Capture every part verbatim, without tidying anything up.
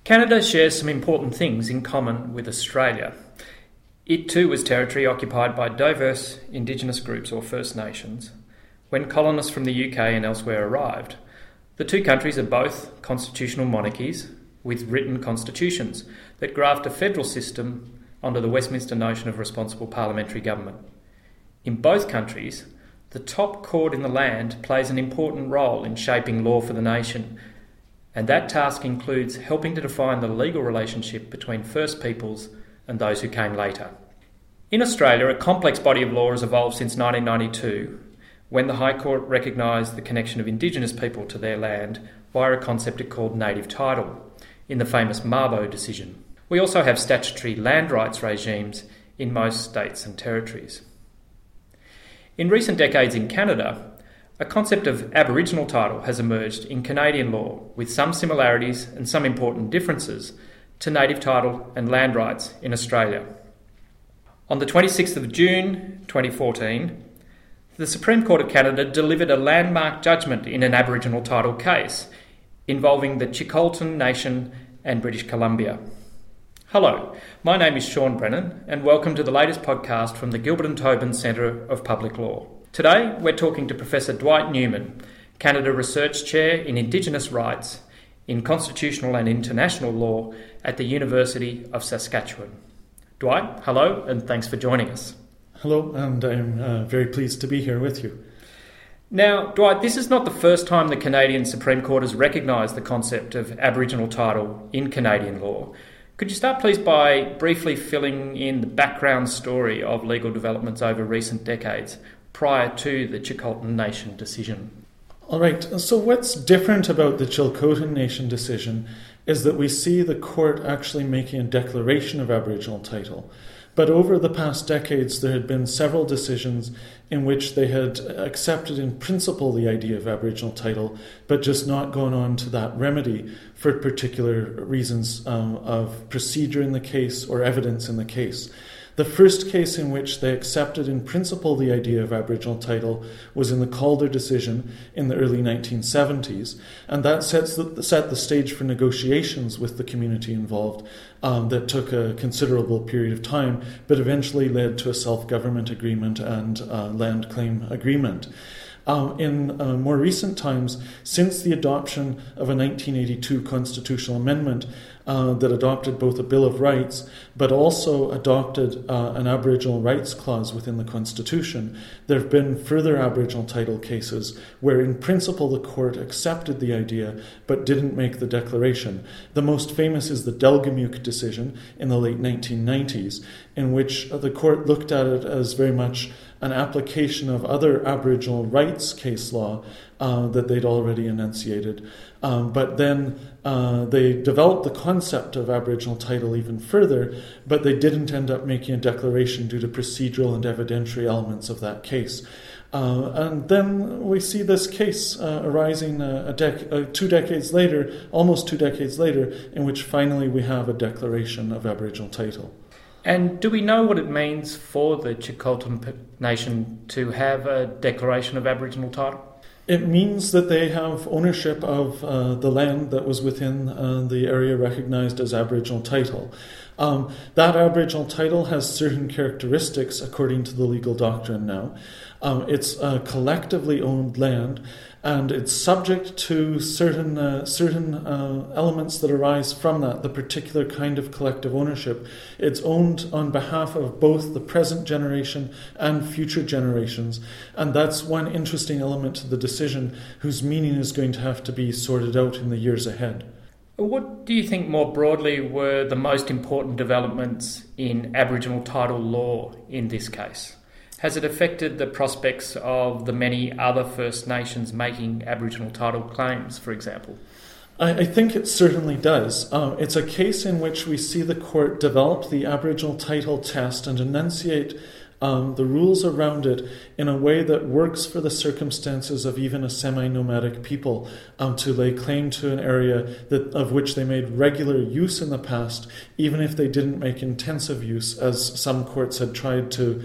Canada shares some important things in common with Australia. It too was territory occupied by diverse Indigenous groups or First Nations when colonists from the U K and elsewhere arrived. The two countries are both constitutional monarchies with written constitutions that graft a federal system onto the Westminster notion of responsible parliamentary government. In both countries, the top court in the land plays an important role in shaping law for the nation, and that task includes helping to define the legal relationship between First Peoples and those who came later. In Australia, a complex body of law has evolved since nineteen ninety-two, when the High Court recognised the connection of Indigenous people to their land via a concept it called native title, in the famous Mabo decision. We also have statutory land rights regimes in most states and territories. In recent decades in Canada, a concept of Aboriginal title has emerged in Canadian law with some similarities and some important differences to native title and land rights in Australia. On the twenty-sixth of June twenty fourteen, the Supreme Court of Canada delivered a landmark judgment in an Aboriginal title case involving the Chilcotin Nation and British Columbia. Hello, my name is Sean Brennan and welcome to the latest podcast from the Gilbert and Tobin Centre of Public Law. Today we're talking to Professor Dwight Newman, Canada Research Chair in Indigenous Rights in Constitutional and International Law at the University of Saskatchewan. Dwight, hello and thanks for joining us. Hello, and I'm uh, very pleased to be here with you. Now, Dwight, this is not the first time the Canadian Supreme Court has recognised the concept of Aboriginal title in Canadian law. Could you start, please, by briefly filling in the background story of legal developments over recent decades prior to the Chilcotin Nation decision? All right, so what's different about the Chilcotin Nation decision is that we see the court actually making a declaration of Aboriginal title. But over the past decades, there had been several decisions in which they had accepted in principle the idea of Aboriginal title, but just not gone on to that remedy for particular reasons um, of procedure in the case or evidence in the case. The first case in which they accepted in principle the idea of Aboriginal title was in the Calder decision in the early nineteen seventies, and that sets the, set the stage for negotiations with the community involved um, that took a considerable period of time, but eventually led to a self-government agreement and uh, land claim agreement. Um, in uh, more recent times, since the adoption of a nineteen eighty-two constitutional amendment uh, that adopted both a Bill of Rights but also adopted uh, an Aboriginal rights clause within the Constitution, there have been further Aboriginal title cases where in principle the court accepted the idea but didn't make the declaration. The most famous is the Delgamuukw decision in the late nineteen nineties, in which the court looked at it as very much an application of other Aboriginal rights case law uh, that they'd already enunciated. Um, but then uh, they developed the concept of Aboriginal title even further, but they didn't end up making a declaration due to procedural and evidentiary elements of that case. Uh, and then we see this case uh, arising uh, a dec- uh, two decades later, almost two decades later, in which finally we have a declaration of Aboriginal title. And do we know what it means for the Chilcotin Nation to have a declaration of Aboriginal title? It means that they have ownership of uh, the land that was within uh, the area recognised as Aboriginal title. Um, that Aboriginal title has certain characteristics according to the legal doctrine now. Um, it's uh, collectively owned land, and it's subject to certain uh, certain uh, elements that arise from that, the particular kind of collective ownership. It's owned on behalf of both the present generation and future generations, and that's one interesting element to the decision whose meaning is going to have to be sorted out in the years ahead. What do you think more broadly were the most important developments in Aboriginal title law in this case? Has it affected the prospects of the many other First Nations making Aboriginal title claims, for example? I, I think it certainly does. Uh, it's a case in which we see the court develop the Aboriginal title test and enunciate Um, the rules around it in a way that works for the circumstances of even a semi-nomadic people um, to lay claim to an area that of which they made regular use in the past, even if they didn't make intensive use, as some courts had tried to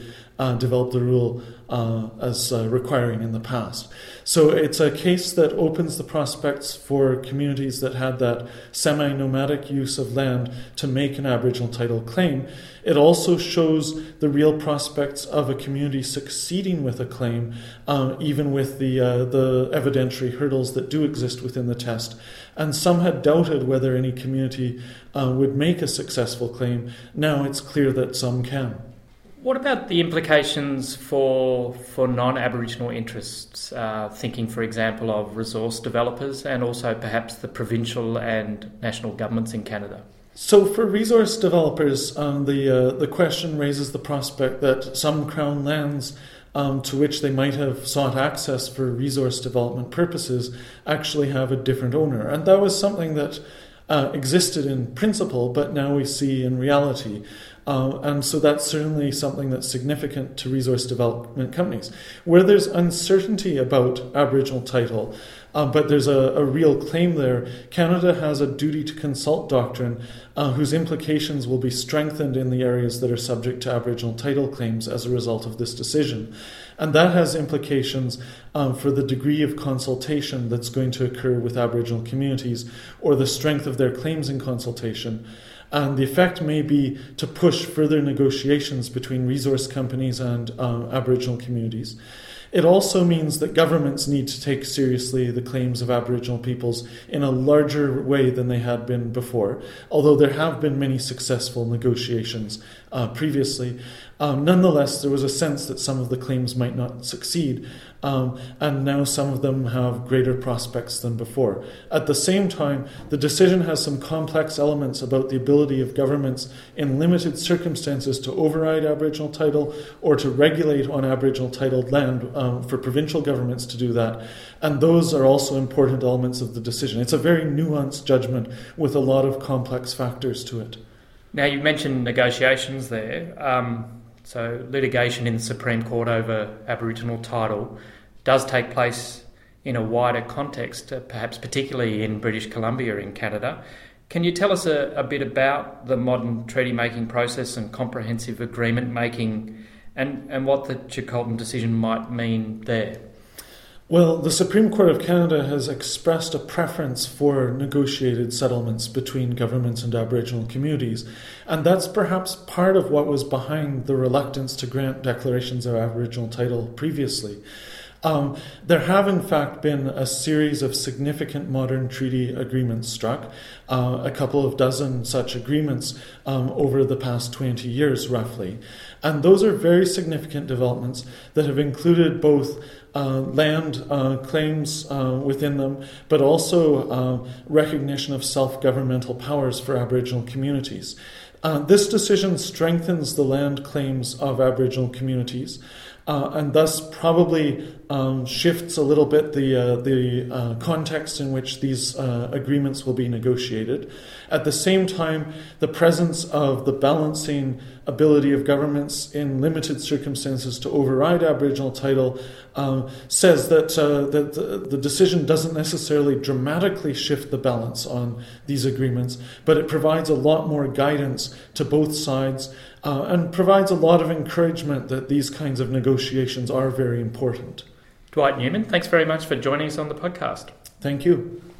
uh, developed the rule uh, as uh, requiring in the past. So it's a case that opens the prospects for communities that had that semi-nomadic use of land to make an Aboriginal title claim. It also shows the real prospects of a community succeeding with a claim, uh, even with the uh, the evidentiary hurdles that do exist within the test. And some had doubted whether any community uh, would make a successful claim. Now it's clear that some can. What about the implications for for non-Aboriginal interests, uh, thinking, for example, of resource developers and also perhaps the provincial and national governments in Canada? So for resource developers, um, the uh, the question raises the prospect that some Crown lands um, to which they might have sought access for resource development purposes actually have a different owner. And that was something that uh, existed in principle, but now we see in reality. Uh, and so that's certainly something that's significant to resource development companies. Where there's uncertainty about Aboriginal title, uh, but there's a, a real claim there, Canada has a duty to consult doctrine uh, whose implications will be strengthened in the areas that are subject to Aboriginal title claims as a result of this decision. And that has implications um, for the degree of consultation that's going to occur with Aboriginal communities or the strength of their claims in consultation. And the effect may be to push further negotiations between resource companies and uh, Aboriginal communities. It also means that governments need to take seriously the claims of Aboriginal peoples in a larger way than they had been before, although there have been many successful negotiations uh, previously. Um, nonetheless, there was a sense that some of the claims might not succeed, um, and now some of them have greater prospects than before. At the same time, the decision has some complex elements about the ability of governments in limited circumstances to override Aboriginal title or to regulate on Aboriginal titled land um, for provincial governments to do that. And those are also important elements of the decision. It's a very nuanced judgment with a lot of complex factors to it. Now, you mentioned negotiations there. Um, so litigation in the Supreme Court over Aboriginal title does take place in a wider context, uh, perhaps particularly in British Columbia in Canada. Can you tell us a, a bit about the modern treaty-making process and comprehensive agreement-making and, and what the Chilcotin decision might mean there? Well, the Supreme Court of Canada has expressed a preference for negotiated settlements between governments and Aboriginal communities, and that's perhaps part of what was behind the reluctance to grant declarations of Aboriginal title previously. Um, there have, in fact, been a series of significant modern treaty agreements struck, uh, a couple of dozen such agreements um, over the past twenty years, roughly. And those are very significant developments that have included both uh, land uh, claims uh, within them, but also uh, recognition of self-governmental powers for Aboriginal communities. Uh, this decision strengthens the land claims of Aboriginal communities, Uh, and thus probably um, shifts a little bit the uh, the uh, context in which these uh, agreements will be negotiated. At the same time, the presence of the balancing ability of governments in limited circumstances to override Aboriginal title um, says that uh, that the, the decision doesn't necessarily dramatically shift the balance on these agreements, but it provides a lot more guidance to both sides. Uh, and provides a lot of encouragement that these kinds of negotiations are very important. Dwight Newman, thanks very much for joining us on the podcast. Thank you.